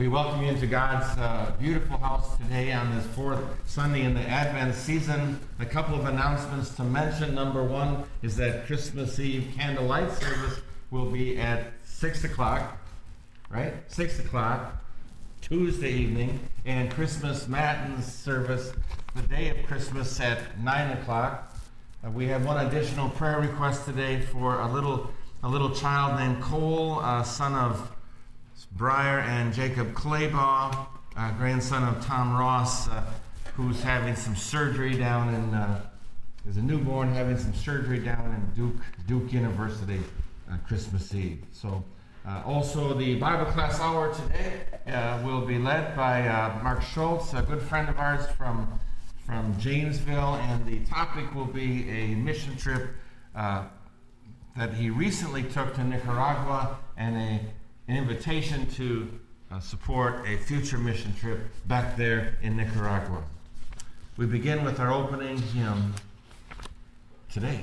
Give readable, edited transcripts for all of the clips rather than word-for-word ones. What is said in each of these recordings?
We welcome you into God's beautiful house today on this fourth Sunday in the Advent season. A couple of announcements to mention. Number one is that Christmas Eve candlelight service will be at 6 o'clock, right? 6 o'clock, Tuesday evening, and Christmas Matins service the day of Christmas at 9 o'clock. We have one additional prayer request today for a little child named Cole, son of Briar and Jacob Claybaugh, grandson of Tom Ross, who's having some surgery down in, is a newborn having some surgery down in Duke University on Christmas Eve. So also the Bible class hour today will be led by Mark Schultz, a good friend of ours from Janesville, and the topic will be a mission trip that he recently took to Nicaragua and an invitation to support a future mission trip back there in Nicaragua. We begin with our opening hymn today.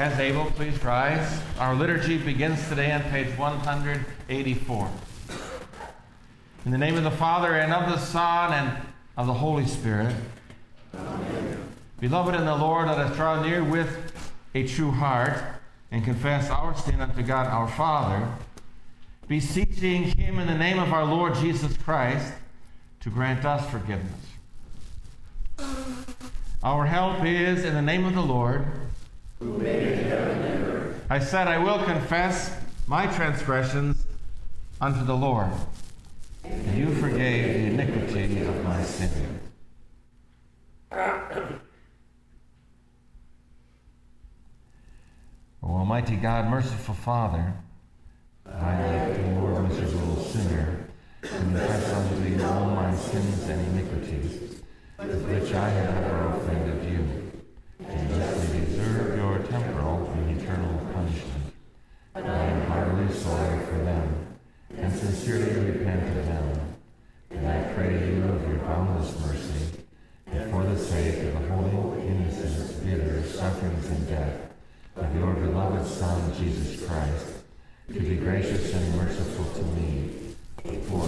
as able, please rise. Our liturgy begins today on page 184. In the name of the Father, and of the Son, and of the Holy Spirit. Amen. Beloved in the Lord, let us draw near with a true heart and confess our sin unto God our Father, beseeching him in the name of our Lord Jesus Christ to grant us forgiveness. Our help is in the name of the Lord, who made heaven and earth. I said, I will confess my transgressions unto the Lord, and you forgave the iniquity of my sin. O Almighty God, merciful Father, I, like the poor miserable sinner, confess unto you all my sins and iniquities, with which I have ever offended you, and justly deserve your temporal and eternal punishment. But I am heartily sorry for them, and sincerely repent of them. And I pray you of your boundless mercy, and for the sake of the holy, innocent, bitter sufferings and death of your beloved Son, Jesus Christ, to be gracious and merciful to me, for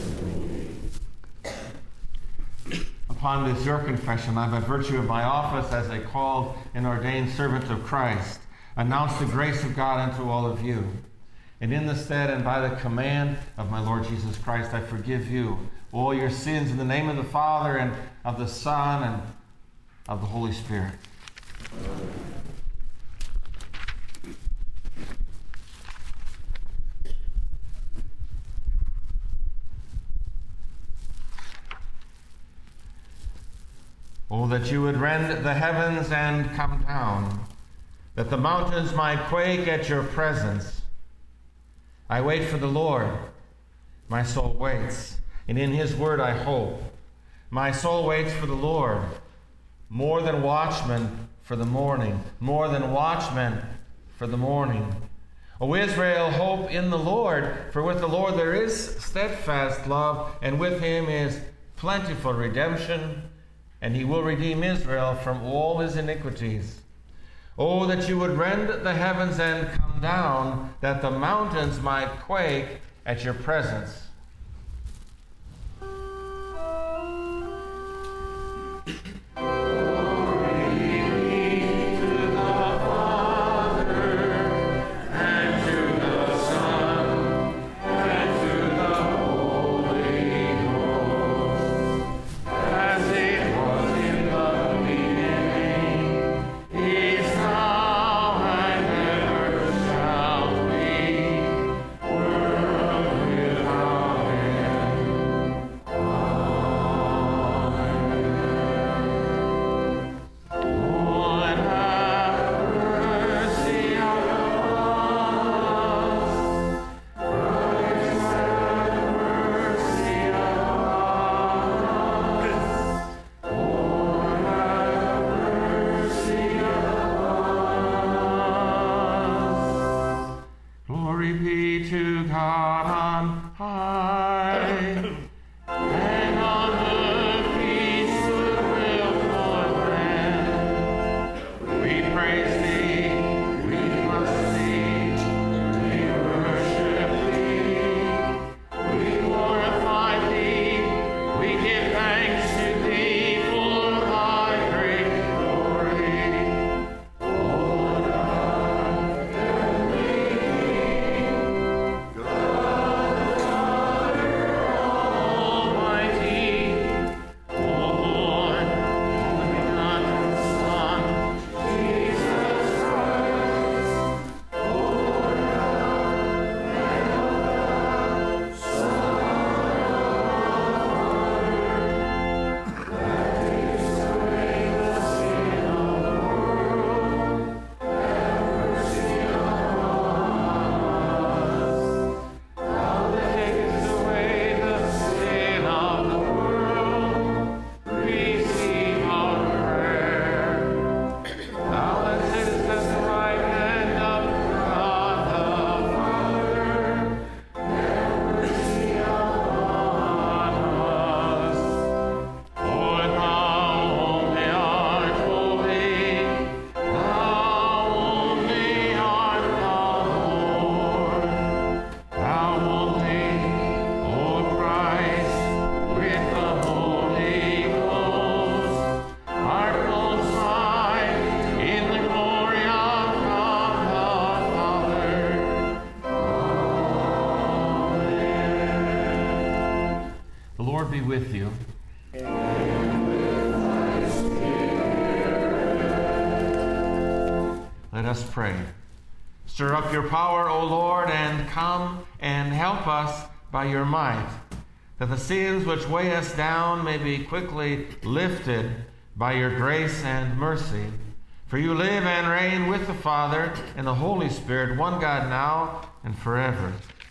upon this your confession, I, by virtue of my office as a called and ordained servant of Christ, announce the grace of God unto all of you. And in the stead and by the command of my Lord Jesus Christ, I forgive you all your sins in the name of the Father and of the Son and of the Holy Spirit. Oh, that you would rend the heavens and come down, that the mountains might quake at your presence. I wait for the Lord. My soul waits, and in his word I hope. My soul waits for the Lord, more than watchmen for the morning, more than watchmen for the morning. O Israel, hope in the Lord, for with the Lord there is steadfast love, and with him is plentiful redemption, and he will redeem Israel from all his iniquities. Oh, that you would rend the heavens and come down, that the mountains might quake at your presence. Without be with you. Let us pray. Stir up your power, O Lord, and come and help us by your might, that the sins which weigh us down may be quickly lifted by your grace and mercy. For you live and reign with the Father and the Holy Spirit, one God, now and forever.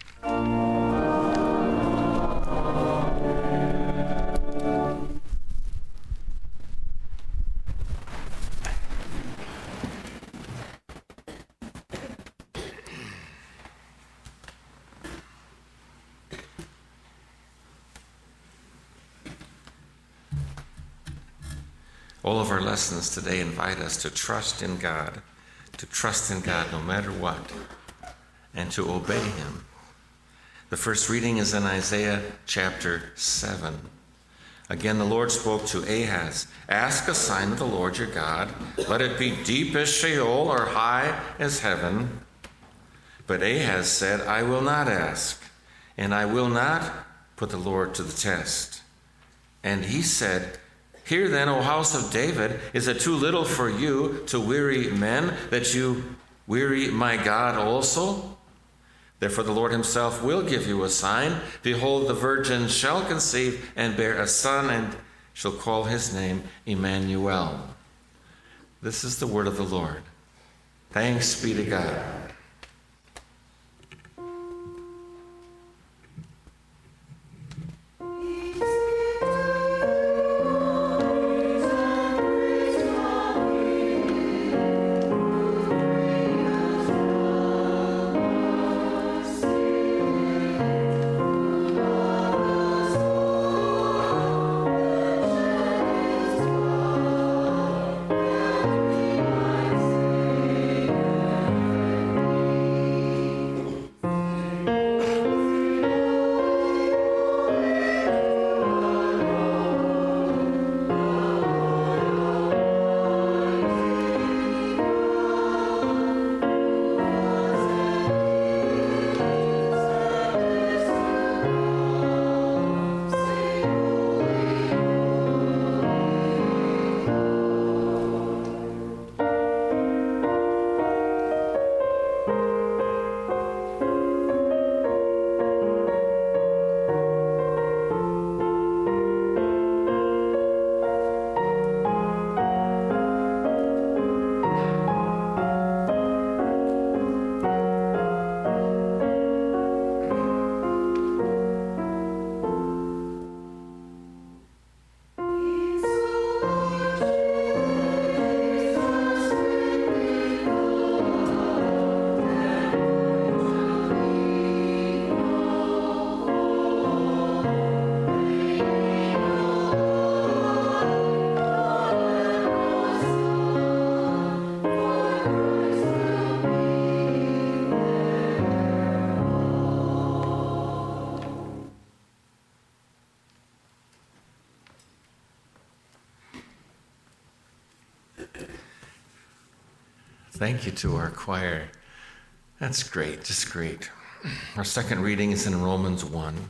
All of our lessons today invite us to trust in God no matter what, and to obey him. The first reading is in Isaiah chapter 7. Again, the Lord spoke to Ahaz, "Ask a sign of the Lord your God. Let it be deep as Sheol or high as heaven." But Ahaz said, "I will not ask, and I will not put the Lord to the test." And he said, "Hear then, O house of David, is it too little for you to weary men, that you weary my God also? Therefore the Lord himself will give you a sign. Behold, the virgin shall conceive and bear a son, and shall call his name Emmanuel." This is the word of the Lord. Thanks be to God. Thank you to our choir. That's great, just great. Our second reading is in Romans 1.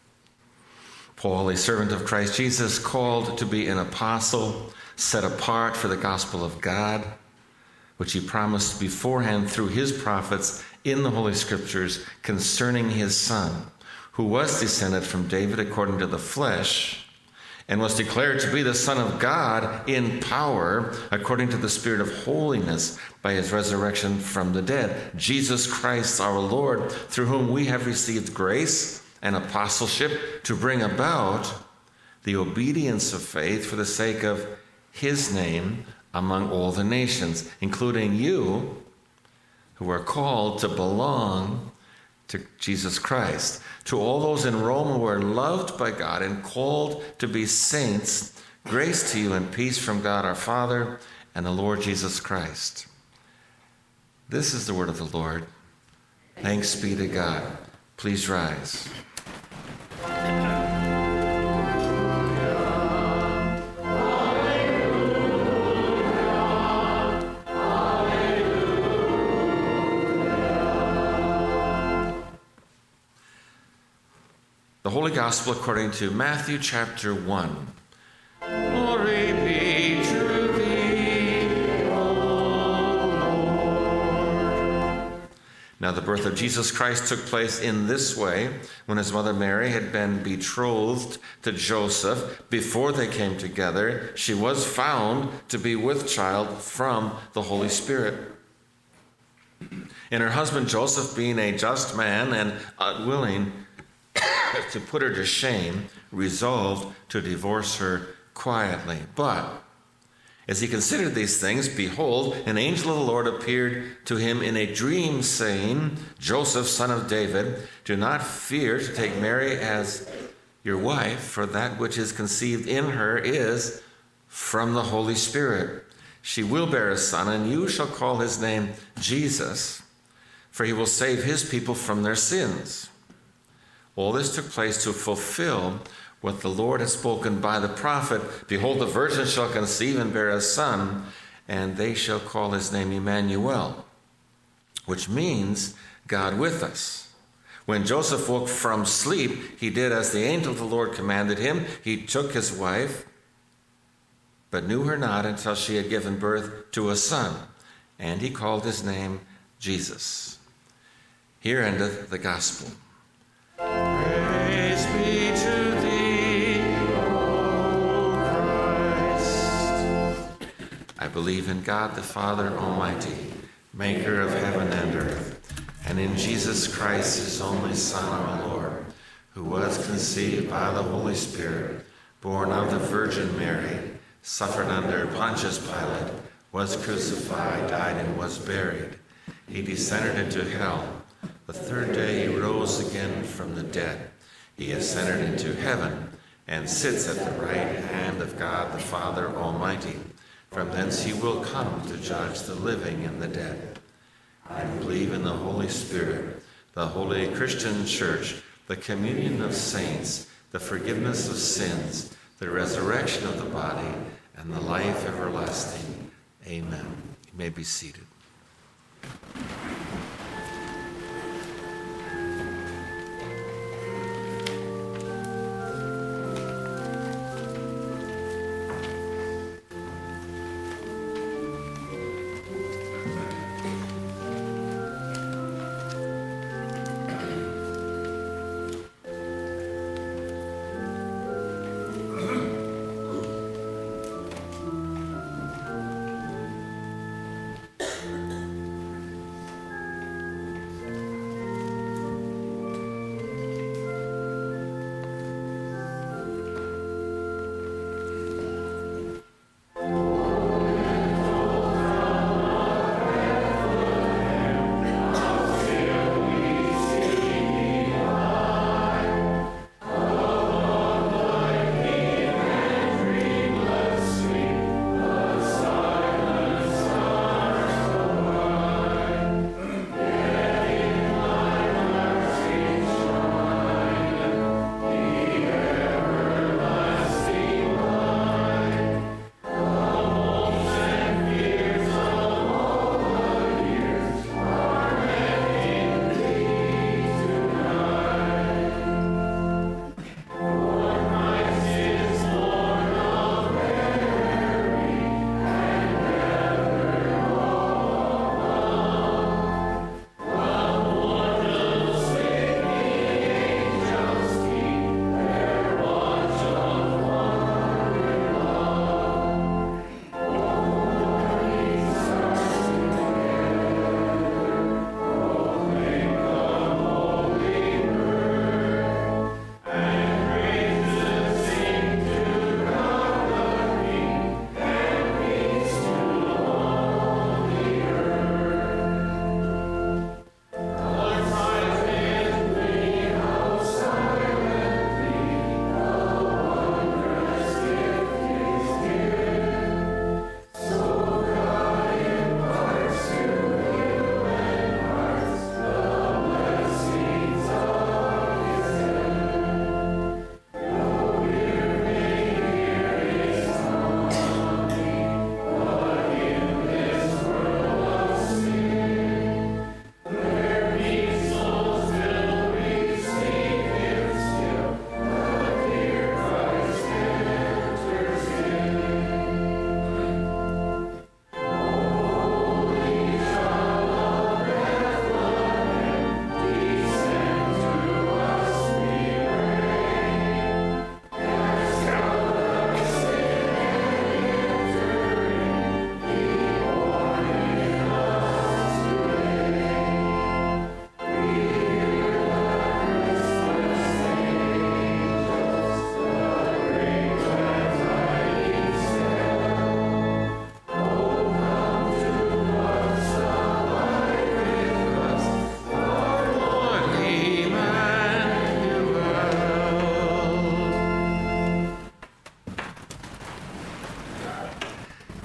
Paul, a servant of Christ Jesus, called to be an apostle, set apart for the gospel of God, which he promised beforehand through his prophets in the Holy Scriptures concerning his Son, who was descended from David according to the flesh, and was declared to be the Son of God in power, according to the Spirit of holiness, by his resurrection from the dead, Jesus Christ our Lord, through whom we have received grace and apostleship to bring about the obedience of faith for the sake of his name among all the nations, including you, who are called to belong to Jesus Christ. To all those in Rome who are loved by God and called to be saints, grace to you and peace from God our Father and the Lord Jesus Christ. This is the word of the Lord. Thanks be to God. Please rise. The The Holy Gospel according to Matthew chapter 1. Glory be to thee, O Lord. Now the birth of Jesus Christ took place in this way. When his mother Mary had been betrothed to Joseph, before they came together, she was found to be with child from the Holy Spirit. And her husband Joseph, being a just man and unwilling to put her to shame, resolved to divorce her quietly. But as he considered these things, behold, an angel of the Lord appeared to him in a dream, saying, Joseph, son of David, do not fear to take Mary as your wife, for that which is conceived in her is from the Holy Spirit. She will bear a son, and you shall call his name Jesus, for he will save his people from their sins. All this took place to fulfill what the Lord had spoken by the prophet. Behold, the virgin shall conceive and bear a son, and they shall call his name Emmanuel, which means God with us. When Joseph woke from sleep, he did as the angel of the Lord commanded him. He took his wife, but knew her not until she had given birth to a son, and he called his name Jesus. Here endeth the gospel. Praise be to thee, O Christ. I believe in God the Father Almighty, maker of heaven and earth, and in Jesus Christ, his only Son, our Lord, who was conceived by the Holy Spirit, born of the Virgin Mary, suffered under Pontius Pilate, was crucified, died, and was buried. He descended into hell. The third day he rose again from the dead. He ascended into heaven and sits at the right hand of God the Father Almighty. From thence he will come to judge the living and the dead. I believe in the Holy Spirit, the holy Christian church, the communion of saints, the forgiveness of sins, the resurrection of the body, and the life everlasting. Amen. You may be seated.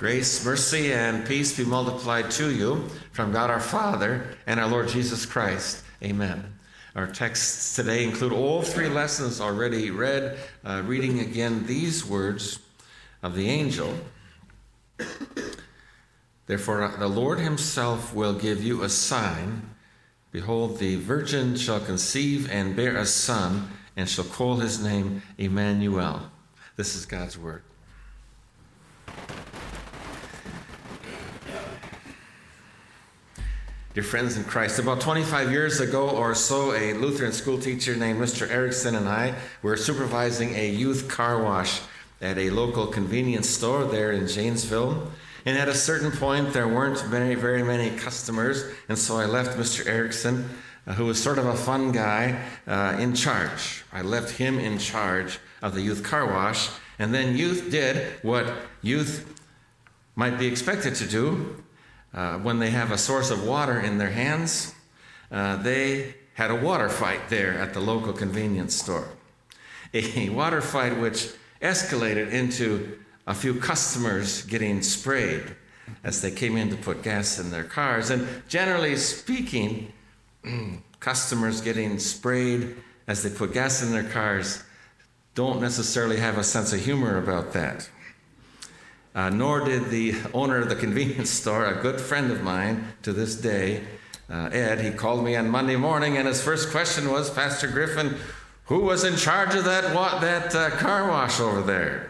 Grace, mercy, and peace be multiplied to you from God our Father and our Lord Jesus Christ. Amen. Our texts today include all three lessons already read, reading again these words of the angel. Therefore, the Lord himself will give you a sign. Behold, the virgin shall conceive and bear a son, and shall call his name Emmanuel. This is God's word. Dear friends in Christ, about 25 years ago or so, a Lutheran school teacher named Mr. Erickson and I were supervising a youth car wash at a local convenience store there in Janesville. And at a certain point, there weren't very many customers, and so I left Mr. Erickson, who was sort of a fun guy, in charge. I left him in charge of the youth car wash, and then youth did what youth might be expected to do. When they have a source of water in their hands, they had a water fight there at the local convenience store. A water fight which escalated into a few customers getting sprayed as they came in to put gas in their cars. And generally speaking, customers getting sprayed as they put gas in their cars don't necessarily have a sense of humor about that. Nor did the owner of the convenience store, a good friend of mine to this day, Ed. He called me on Monday morning, and his first question was, Pastor Griffin, who was in charge of that car wash over there?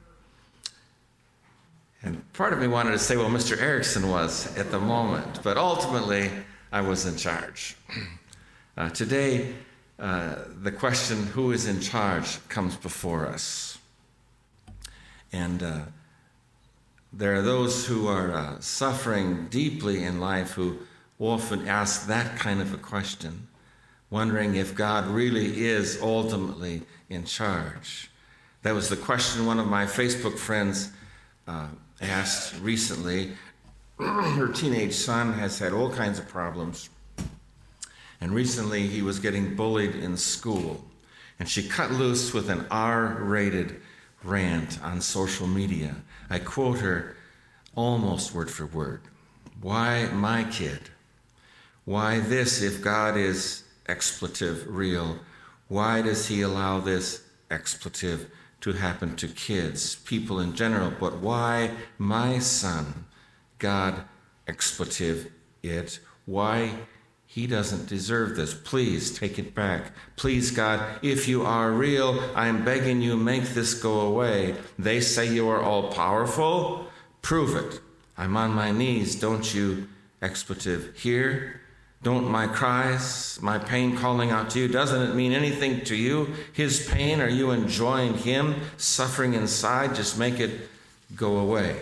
And part of me wanted to say, well, Mr. Erickson was at the moment, but ultimately I was in charge. Today, the question, who is in charge, comes before us. And there are those who are suffering deeply in life who often ask that kind of a question, wondering if God really is ultimately in charge. That was the question one of my Facebook friends asked recently. Her teenage son has had all kinds of problems, and recently he was getting bullied in school, and she cut loose with an R-rated rant on social media. I quote her almost word for word. Why my kid? Why this if God is expletive real? Why does he allow this expletive to happen to kids, people in general? But why my son? God expletive it. Why he doesn't deserve this. Please take it back. Please, God, if you are real, I'm begging you, make this go away. They say you are all powerful. Prove it. I'm on my knees. Don't you, expletive, hear? Don't my cries, my pain calling out to you, doesn't it mean anything to you? His pain, are you enjoying him suffering inside? Just make it go away.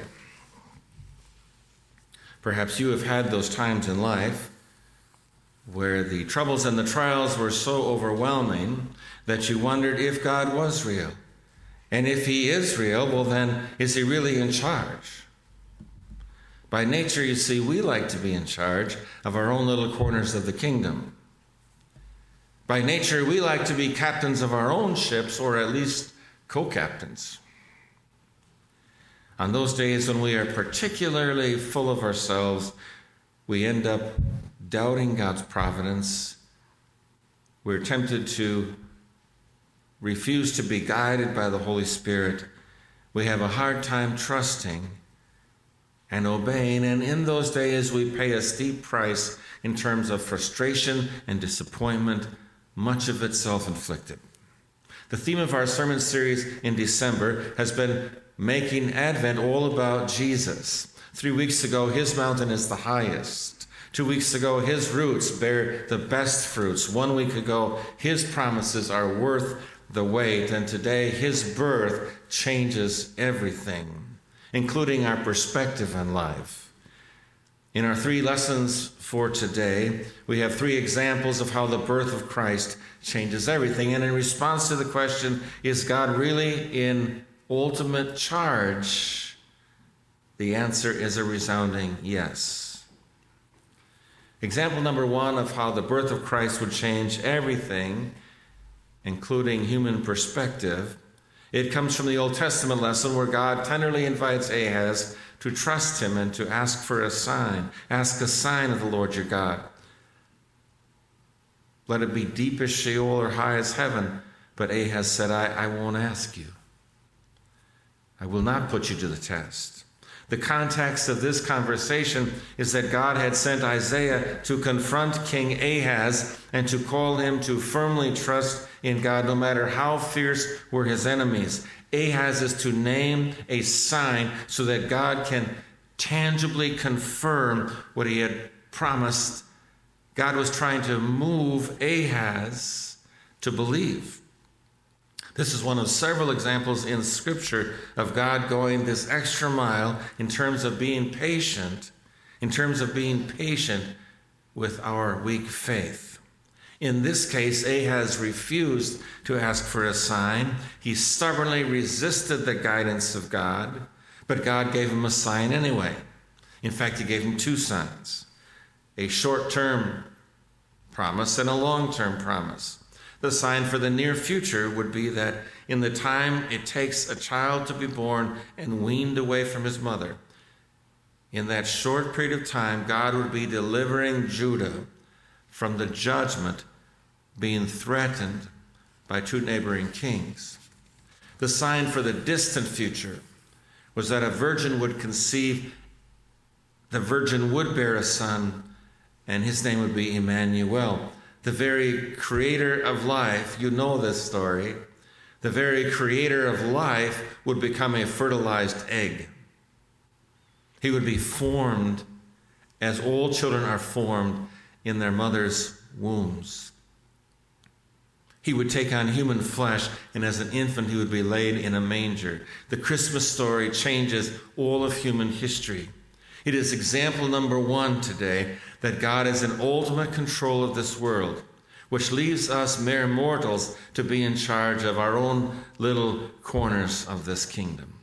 Perhaps you have had those times in life where the troubles and the trials were so overwhelming that you wondered if God was real. And if he is real, well then, is he really in charge? By nature, you see, we like to be in charge of our own little corners of the kingdom. By nature, we like to be captains of our own ships, or at least co-captains. On those days when we are particularly full of ourselves, we end up doubting God's providence. We're tempted to refuse to be guided by the Holy Spirit. We have a hard time trusting and obeying, and in those days we pay a steep price in terms of frustration and disappointment, much of it self-inflicted. The theme of our sermon series in December has been making Advent all about Jesus. 3 weeks ago, his mountain is the highest. 2 weeks ago, his roots bear the best fruits. 1 week ago, his promises are worth the wait. And today, his birth changes everything, including our perspective on life. In our 3 lessons for today, we have 3 examples of how the birth of Christ changes everything. And in response to the question, is God really in ultimate charge? The answer is a resounding yes. Example number 1 of how the birth of Christ would change everything, including human perspective. It comes from the Old Testament lesson where God tenderly invites Ahaz to trust him and to ask for a sign. Ask a sign of the Lord your God. Let it be deep as Sheol or high as heaven. But Ahaz said, I won't ask you. I will not put you to the test. The context of this conversation is that God had sent Isaiah to confront King Ahaz and to call him to firmly trust in God no matter how fierce were his enemies. Ahaz is to name a sign so that God can tangibly confirm what he had promised. God was trying to move Ahaz to believe. This is one of several examples in Scripture of God going this extra mile in terms of being patient, with our weak faith. In this case, Ahaz refused to ask for a sign. He stubbornly resisted the guidance of God, but God gave him a sign anyway. In fact, he gave him two signs, a short-term promise and a long-term promise. The sign for the near future would be that in the time it takes a child to be born and weaned away from his mother, in that short period of time, God would be delivering Judah from the judgment being threatened by two neighboring kings. The sign for the distant future was that a virgin would conceive, the virgin would bear a son, and his name would be Emmanuel. The very creator of life, you know this story, the very creator of life would become a fertilized egg. He would be formed as all children are formed in their mother's wombs. He would take on human flesh, and as an infant he would be laid in a manger. The Christmas story changes all of human history. It is example number one today that God is in ultimate control of this world, which leaves us mere mortals to be in charge of our own little corners of this kingdom.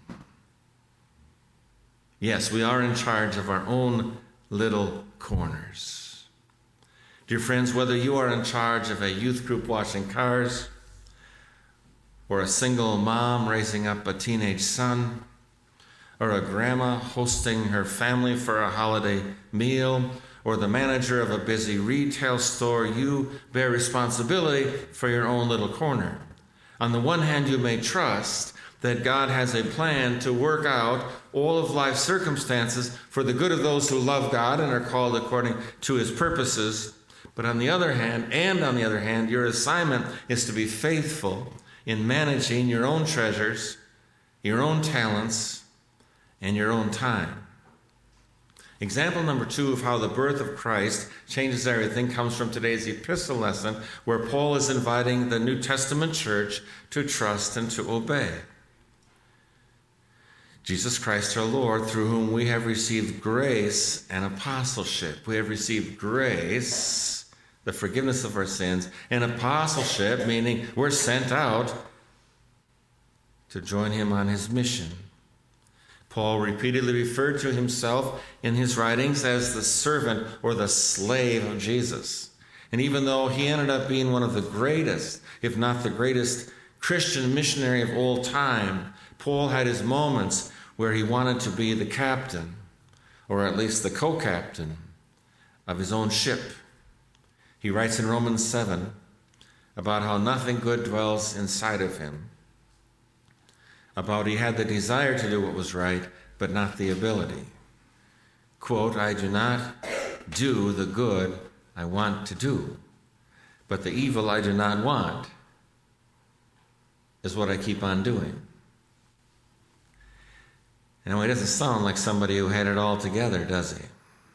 Yes, we are in charge of our own little corners. Dear friends, whether you are in charge of a youth group washing cars, or a single mom raising up a teenage son, or a grandma hosting her family for a holiday meal, or the manager of a busy retail store, you bear responsibility for your own little corner. On the one hand, you may trust that God has a plan to work out all of life's circumstances for the good of those who love God and are called according to his purposes. But on the other hand, your assignment is to be faithful in managing your own treasures, your own talents, and your own time. Example number 2 of how the birth of Christ changes everything comes from today's epistle lesson, where Paul is inviting the New Testament church to trust and to obey. Jesus Christ our Lord, through whom we have received grace and apostleship. We have received grace, the forgiveness of our sins, and apostleship, meaning we're sent out to join him on his mission. Paul repeatedly referred to himself in his writings as the servant or the slave of Jesus. And even though he ended up being one of the greatest, if not the greatest, Christian missionary of all time, Paul had his moments where he wanted to be the captain, or at least the co-captain, of his own ship. He writes in Romans 7 about how nothing good dwells inside of him, about he had the desire to do what was right, but not the ability. Quote, I do not do the good I want to do, but the evil I do not want is what I keep on doing. And he doesn't sound like somebody who had it all together, does he?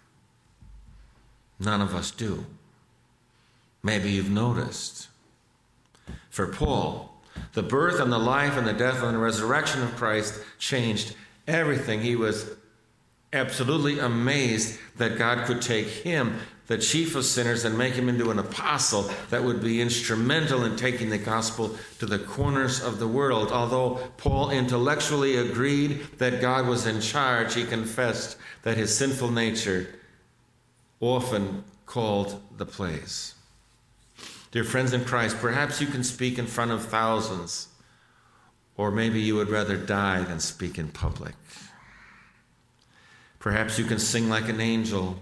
None of us do. Maybe you've noticed. For Paul, the birth and the life and the death and the resurrection of Christ changed everything. He was absolutely amazed that God could take him, the chief of sinners, and make him into an apostle that would be instrumental in taking the gospel to the corners of the world. Although Paul intellectually agreed that God was in charge, he confessed that his sinful nature often called the plays. Dear friends in Christ, perhaps you can speak in front of thousands, or maybe you would rather die than speak in public. Perhaps you can sing like an angel.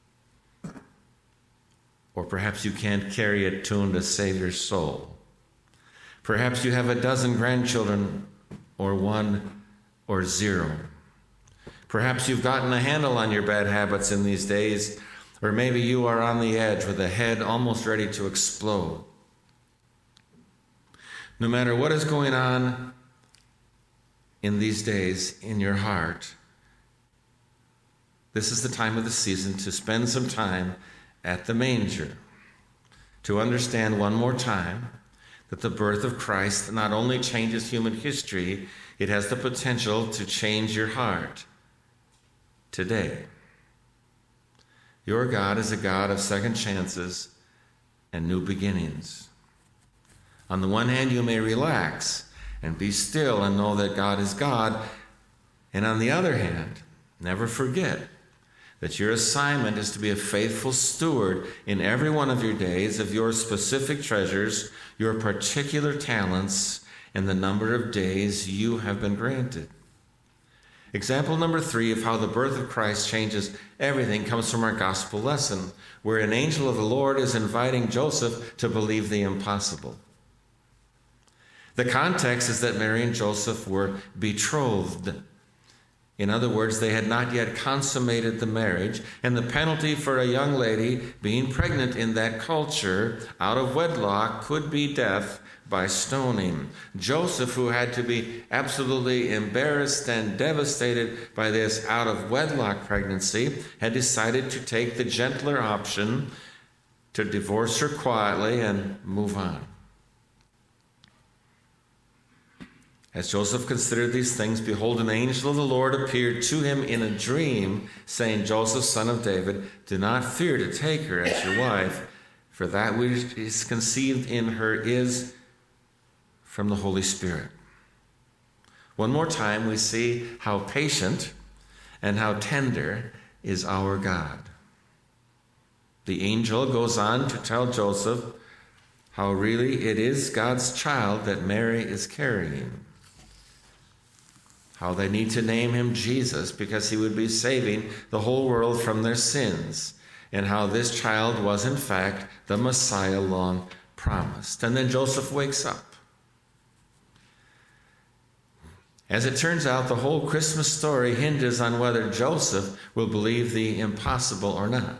Or perhaps you can't carry a tune to save your soul. Perhaps you have a dozen grandchildren, or 1 or 0. Perhaps you've gotten a handle on your bad habits in these days, or maybe you are on the edge with a head almost ready to explode. No matter what is going on in these days in your heart, this is the time of the season to spend some time at the manger, to understand one more time that the birth of Christ not only changes human history, it has the potential to change your heart today. Your God is a God of second chances and new beginnings. On the one hand, you may relax and be still and know that God is God. And on the other hand, never forget that your assignment is to be a faithful steward in every one of your days of your specific treasures, your particular talents, and the number of days you have been granted. Example number 3 of how the birth of Christ changes everything comes from our gospel lesson, where an angel of the Lord is inviting Joseph to believe the impossible. The context is that Mary and Joseph were betrothed. In other words, they had not yet consummated the marriage, and the penalty for a young lady being pregnant in that culture out of wedlock could be death by stoning. Joseph, who had to be absolutely embarrassed and devastated by this out of wedlock pregnancy, had decided to take the gentler option to divorce her quietly and move on. As Joseph considered these things, behold, an angel of the Lord appeared to him in a dream, saying, Joseph, son of David, do not fear to take her as your wife, for that which is conceived in her is from the Holy Spirit. One more time, we see how patient and how tender is our God. The angel goes on to tell Joseph how really it is God's child that Mary is carrying. How they need to name him Jesus because he would be saving the whole world from their sins, and how this child was in fact the Messiah long promised. And then Joseph wakes up. As it turns out, the whole Christmas story hinges on whether Joseph will believe the impossible or not.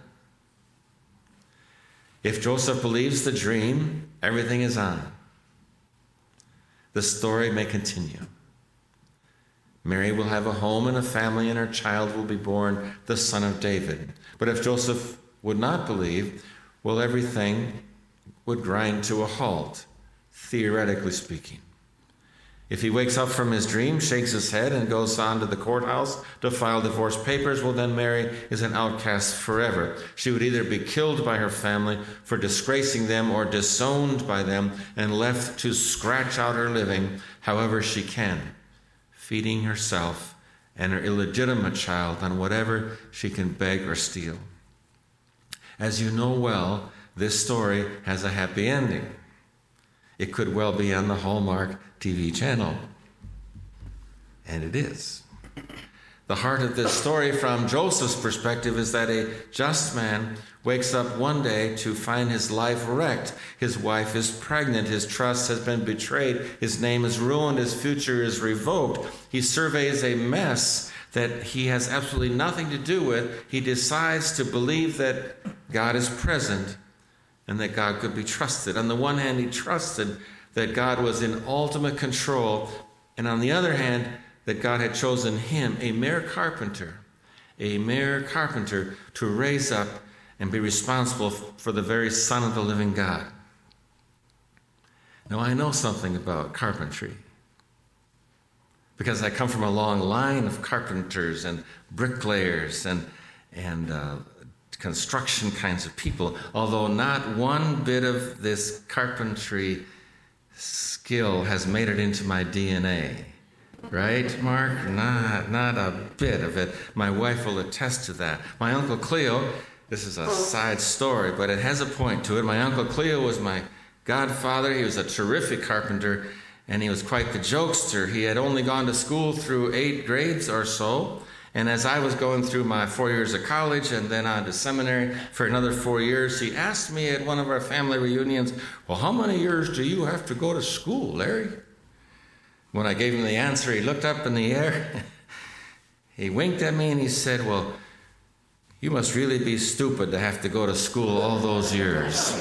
If Joseph believes the dream, everything is on. The story may continue. Mary will have a home and a family, and her child will be born the Son of David. But if Joseph would not believe, well, everything would grind to a halt, theoretically speaking. If he wakes up from his dream, shakes his head, and goes on to the courthouse to file divorce papers, well, then Mary is an outcast forever. She would either be killed by her family for disgracing them or disowned by them and left to scratch out her living however she can, feeding herself and her illegitimate child on whatever she can beg or steal. As you know well, this story has a happy ending. It could well be on the Hallmark TV channel. And it is. The heart of this story from Joseph's perspective is that a just man wakes up one day to find his life wrecked. His wife is pregnant. His trust has been betrayed. His name is ruined. His future is revoked. He surveys a mess that he has absolutely nothing to do with. He decides to believe that God is present and that God could be trusted. On the one hand, he trusted that God was in ultimate control, and on the other hand, that God had chosen him, a mere carpenter, to raise up and be responsible for the very Son of the living God. Now, I know something about carpentry because I come from a long line of carpenters and bricklayers and construction kinds of people, although not one bit of this carpentry skill has made it into my DNA. Right, Mark? Not a bit of it. My wife will attest to that. My Uncle Cleo, this is a side story, but it has a point to it. My Uncle Cleo was my godfather. He was a terrific carpenter, and he was quite the jokester. He had only gone to school through 8 grades or so, And as I was going through my 4 years of college and then on to seminary for another 4 years, he asked me at one of our family reunions, well, how many years do you have to go to school, Larry? When I gave him the answer, he looked up in the air, he winked at me and he said, well, you must really be stupid to have to go to school all those years.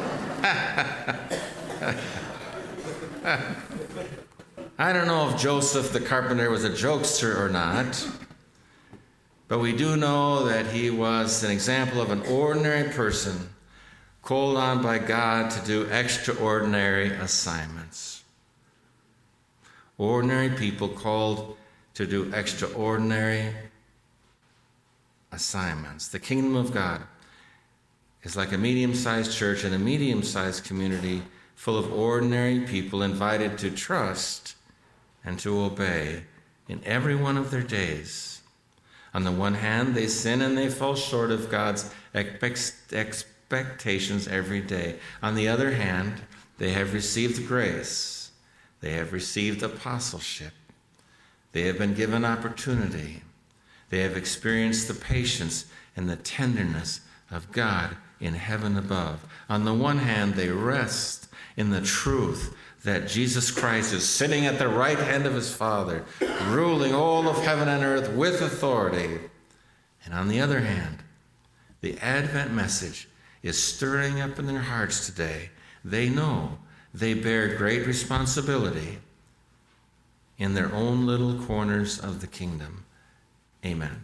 I don't know if Joseph the carpenter was a jokester or not, but we do know that he was an example of an ordinary person called on by God to do extraordinary assignments. Ordinary people called to do extraordinary assignments. The kingdom of God is like a medium-sized church and a medium-sized community full of ordinary people invited to trust and to obey in every one of their days. On the one hand, they sin and they fall short of God's expectations every day. On the other hand, they have received grace. They have received apostleship. They have been given opportunity. They have experienced the patience and the tenderness of God in heaven above. On the one hand, they rest in the truth that Jesus Christ is sitting at the right hand of his Father, ruling all of heaven and earth with authority. And on the other hand, the Advent message is stirring up in their hearts today. They know they bear great responsibility in their own little corners of the kingdom. Amen.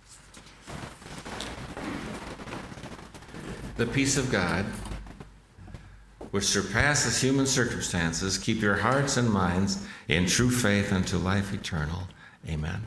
The peace of God, which surpasses human circumstances, keep your hearts and minds in true faith unto life eternal. Amen.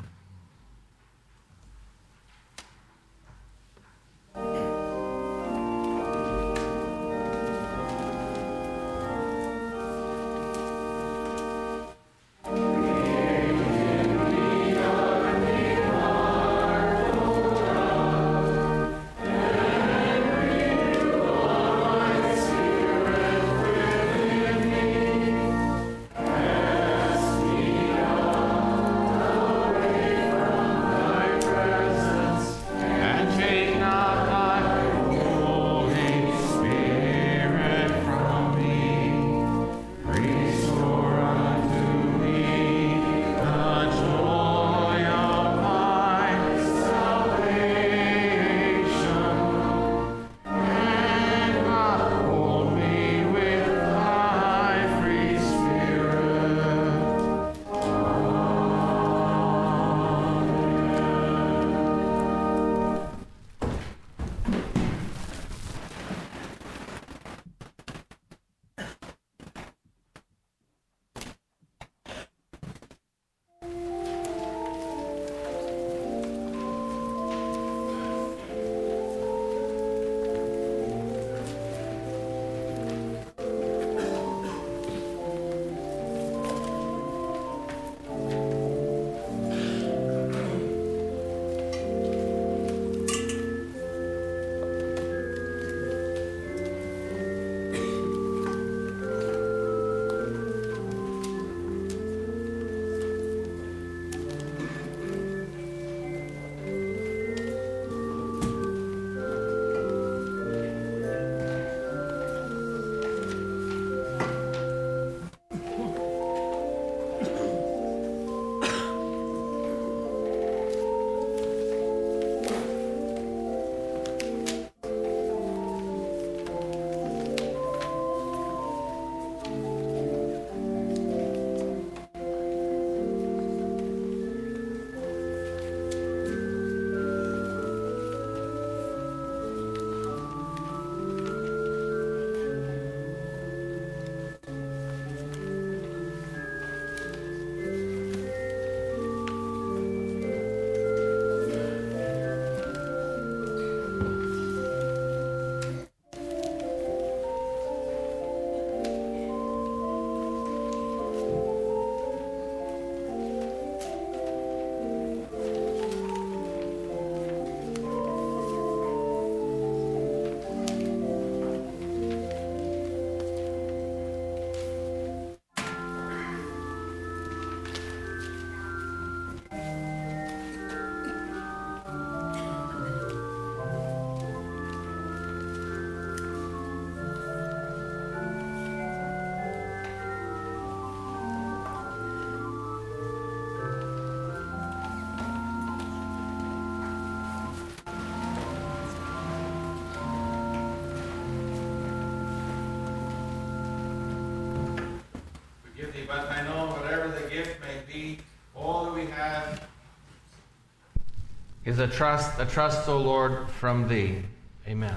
but I know whatever the gift may be, all that we have is a trust, O Lord, from thee. Amen.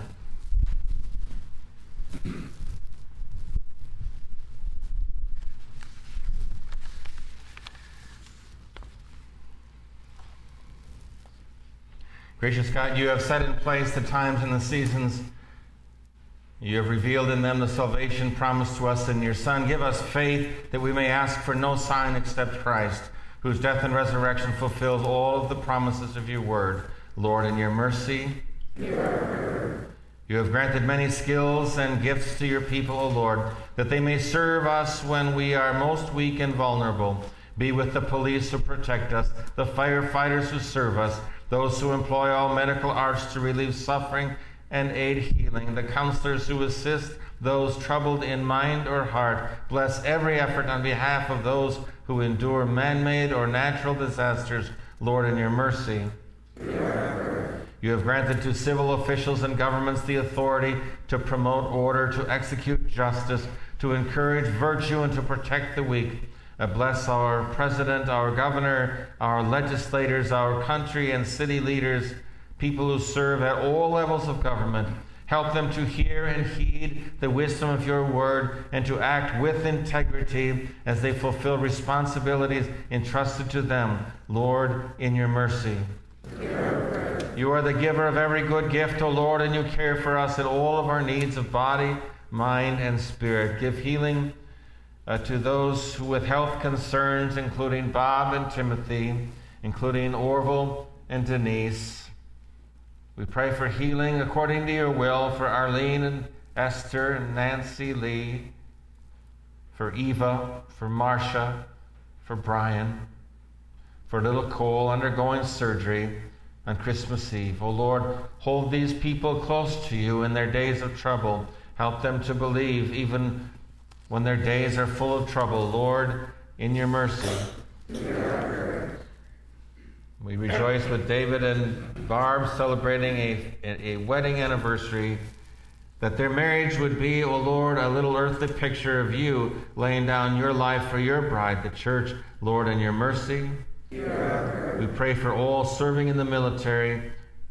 Gracious God, you have set in place the times and the seasons. You have revealed in them the salvation promised to us in your Son. Give us faith that we may ask for no sign except Christ, whose death and resurrection fulfills all of the promises of your word. Lord, in your mercy, you have granted many skills and gifts to your people, O Lord, that they may serve us when we are most weak and vulnerable. Be with the police who protect us, the firefighters who serve us, those who employ all medical arts to relieve suffering and aid healing, the counselors who assist those troubled in mind or heart. Bless every effort on behalf of those who endure man-made or natural disasters. Lord, in your mercy. You have granted to civil officials and governments the authority to promote order, to execute justice, to encourage virtue, and to protect the weak. Bless our president, our governor, our legislators, our country and city leaders, people who serve at all levels of government. Help them to hear and heed the wisdom of your word and to act with integrity as they fulfill responsibilities entrusted to them. Lord, in your mercy. You are the giver of every good gift, O Lord, and you care for us in all of our needs of body, mind, and spirit. Give healing to those with health concerns, including Bob and Timothy, including Orville and Denise. We pray for healing according to your will for Arlene and Esther and Nancy Lee, for Eva, for Marcia, for Brian, for little Cole undergoing surgery on Christmas Eve. O Lord, hold these people close to you in their days of trouble. Help them to believe even when their days are full of trouble. Lord, in your mercy. We rejoice with David and Barb celebrating a wedding anniversary, that their marriage would be, O Lord, a little earthly picture of you laying down your life for your bride, the church. Lord, in your mercy. We pray for all serving in the military,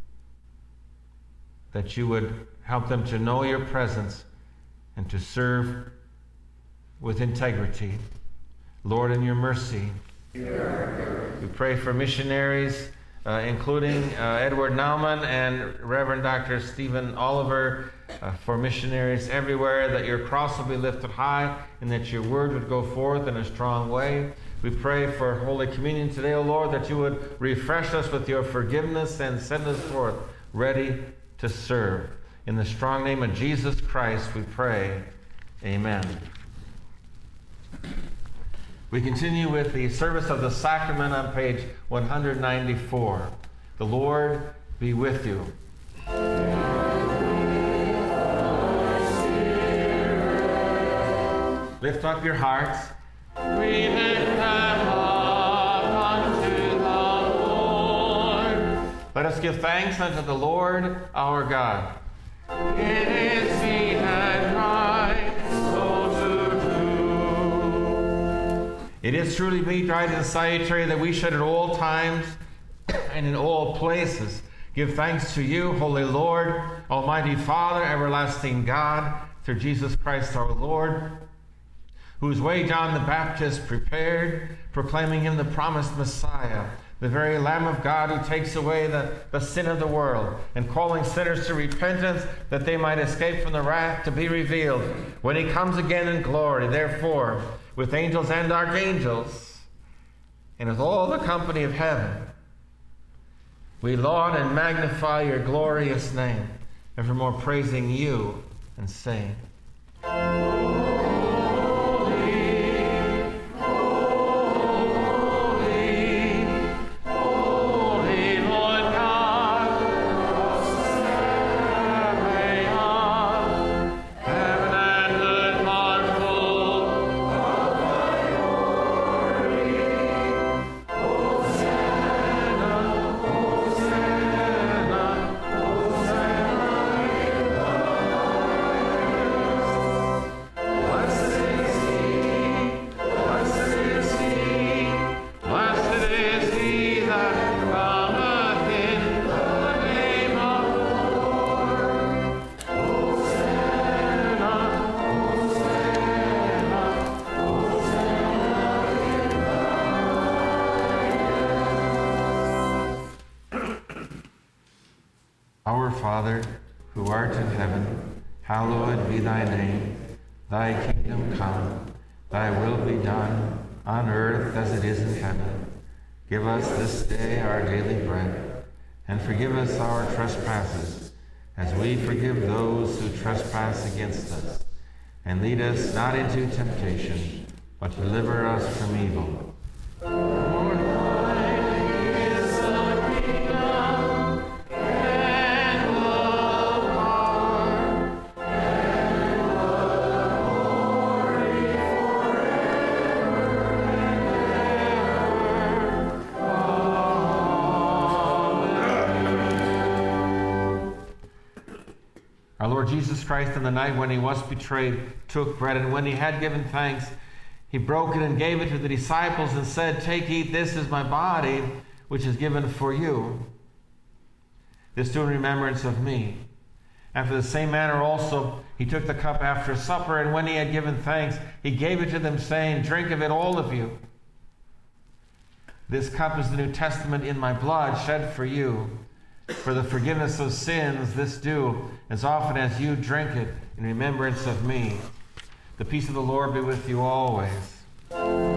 that you would help them to know your presence and to serve with integrity. Lord, in your mercy. We pray for missionaries, including Edward Nauman and Reverend Dr. Stephen Oliver, for missionaries everywhere, that your cross will be lifted high and that your word would go forth in a strong way. We pray for Holy Communion today, O Lord, that you would refresh us with your forgiveness and send us forth ready to serve. In the strong name of Jesus Christ, we pray. Amen. We continue with the service of the sacrament on page 194. The Lord be with you. Lift up your hearts. We lift them up unto the Lord. Let us give thanks unto the Lord our God. It is meet and right so to do. It is truly meet, right, and salutary that we should at all times and in all places give thanks to you, Holy Lord, Almighty Father, everlasting God, through Jesus Christ our Lord, whose way John the Baptist prepared, proclaiming him the promised Messiah, the very Lamb of God who takes away the sin of the world, and calling sinners to repentance that they might escape from the wrath to be revealed when he comes again in glory. Therefore, with angels and archangels, and with all the company of heaven, we laud and magnify your glorious name, evermore praising you and saying, Our Father, who art in heaven, hallowed be thy name. Thy kingdom come, thy will be done, on earth as it is in heaven. Give us this day our daily bread, and forgive us our trespasses, as we forgive those who trespass against us. And lead us not into temptation, but deliver us from evil. For thine is the kingdom, and the power, and the glory forever and ever. Amen. Our Lord Jesus Christ, on the night when he was betrayed, took bread, and when he had given thanks, he broke it and gave it to the disciples and said, "Take, eat, this is my body, which is given for you. This do in remembrance of me." After the same manner also he took the cup after supper, and when he had given thanks, he gave it to them, saying, "Drink of it, all of you. This cup is the New Testament in my blood, shed for you. For the forgiveness of sins, this do, as often as you drink it, in remembrance of me." The peace of the Lord be with you always.